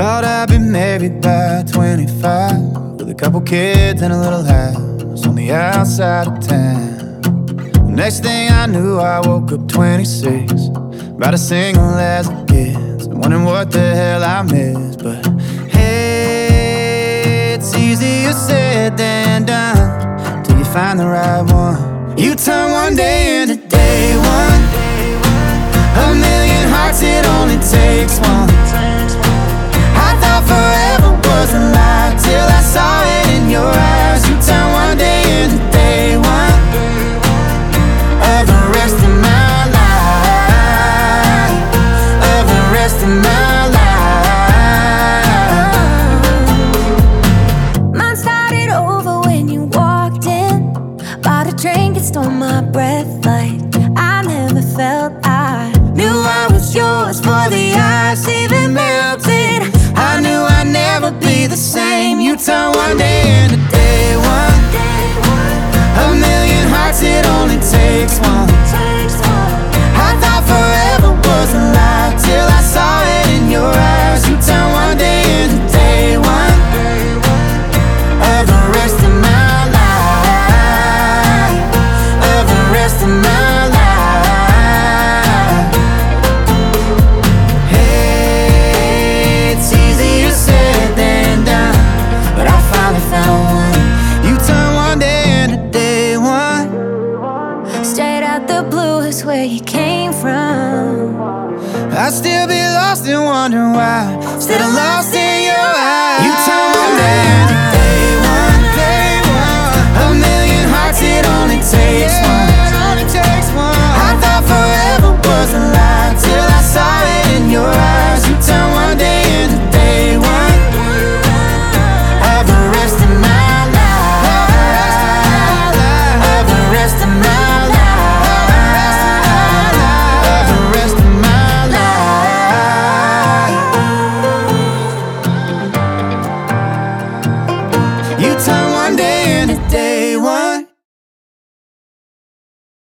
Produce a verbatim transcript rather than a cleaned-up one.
Thought I'd be married by twenty-five, with a couple kids and a little house on the outside of town. Next thing I knew, I woke up twenty-six, about as single as it gets, and wondering what the hell I missed. But hey, it's easier said than done till you find the right one. You turn one day into day one, a million hearts, it only takes one. I thought forever was a lie till I saw it in your eyes. You turn one day into day one of the rest of my life, of the rest of my life. Mine started over when you walked in, bought a drink and stole my breath like I never felt. I knew I was yours for the ice even melted. I knew I'd never be the same. You turn one day into day one, a million hearts, it only takes one. I thought forever was a lie till I saw it in your eyes. You turn one day into day one of the rest of my life, of the rest of my life. Where you came from, I'd still be lost and wondering why, still lost in your eyes. You turn one day into